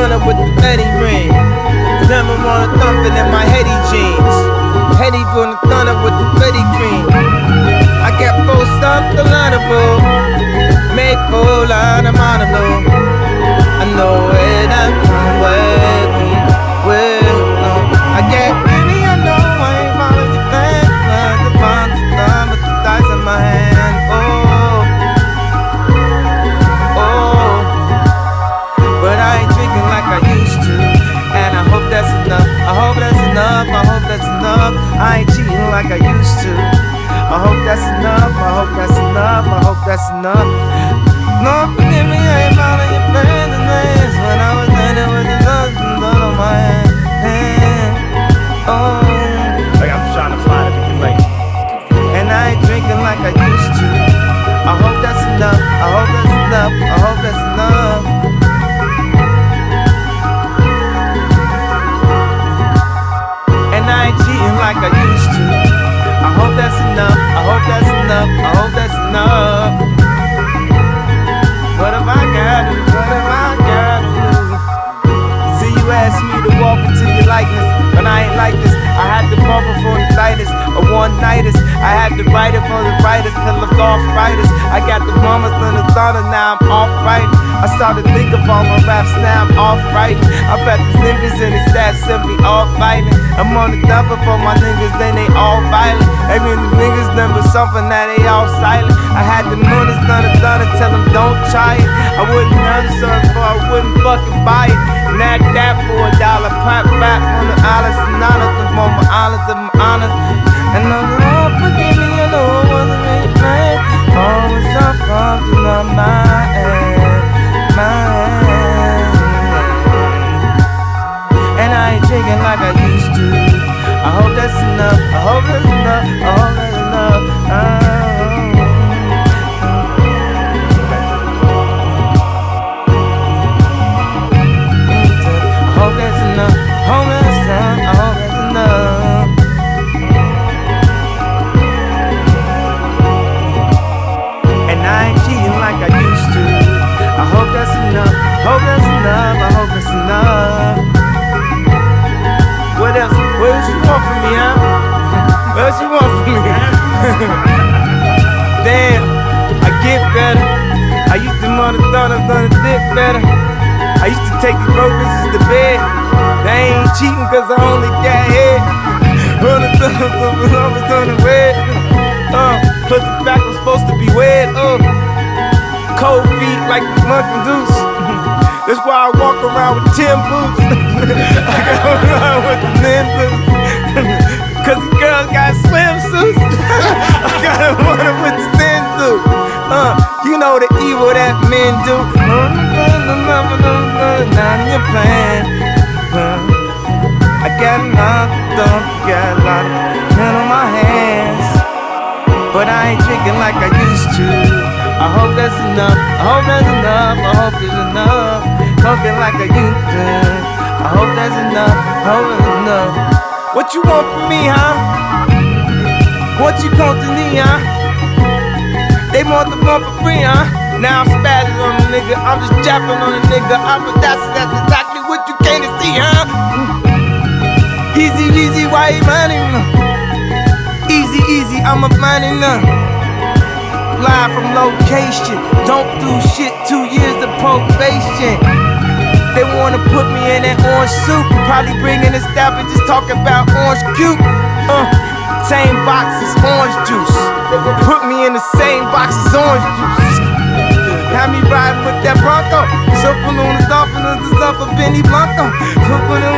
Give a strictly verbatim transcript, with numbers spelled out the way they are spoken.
stunner with the Eddie ring. Remember on the thumping in my heady jeans. Heady on the thunder with the Betty cream. I got full stuff the line of bull. Made full line of monologue. I know where that one way. Well, no, I get any, I know I ain't following your plan. Like the bomb, the thumb, with the dice in my hand. Oh, oh, but I ain't drinking like I used to, and I hope that's enough. I hope that's enough. I hope that's enough. I ain't cheating like I used to. I hope that's enough. I hope that's enough. I hope that's enough. Lord, forgive me, I ain't following your plans and ways. When I was done, it was enough and blood on my hand. Oh, like I'm trying to find it, we like. And I ain't drinking like I used to. I hope that's enough. I hope that's enough. I hope that's enough. And I ain't cheating like I used to. I hope that's enough. I hope that's enough. I hope that's enough. What have I got to do? What have I got to do? See, you asked me to walk into your likeness, but I ain't like this. I had to bump it for the tightest, a one-nighters. I had to write it for the writers, till it's off writers. I got the mamas and the daughter, now I'm off writing. I started thinking about my raps, now I'm off writing. I bet these niggas and the stats simply all fighting. I'm on the dumper for my niggas, then they all violent. Every niggas done with something, now they all silent. I had the notice, done it, done it, tell them don't try it. I wouldn't answer it, for I wouldn't fucking buy it. Not that for a dollar, pop back on the islands and honors, the more my islands and my honors. And I'm like, forgive me, I know it wasn't really planned. Always tough off to my mind, mind. And I ain't drinking like I used to. I hope that's enough. I hope that's enough. I hope that's enough. Uh, Hope that's enough, I hope that's enough. What else? What else you want from me, huh? What else you want from me? Damn, I get better. I used to mother thought I was gonna dip better. I used to take these broke bitches to bed. They ain't cheating cause I only got head. On the thumbs up and I was on the wed. Uh, plus the fact I'm supposed to be wed. Uh, cold feet like the monkey deuce. That's why I walk around with tin boots. I go around with the men boots. Cause the girls got swimsuits. I got one with the sin suit. Uh, you know the evil that men do. Not in your plan. Uh, I got a lot of dump, got a lot of men on my hands. But I ain't drinking like I used to. I hope that's enough. I hope that's enough. I hope there's enough. Talking like I used to. I hope that's enough. I hope that's enough. What you want from me, huh? What you come to me, huh? They want the bump for free, huh? Now I'm spazzing on the nigga. I'm just japping on the nigga. I'm a that's that's exactly what you came to see, huh? Easy, easy, why you money? Easy, easy, I'm a money now. Live from location, don't do shit, two years of probation. They wanna put me in that orange suit, probably bringing a stab and just talk about orange cute. Uh, same box as orange juice, put me in the same box as orange juice. Have me riding with that Bronco, surfing on the dolphin of the stuff of Benny Blanco. Surfing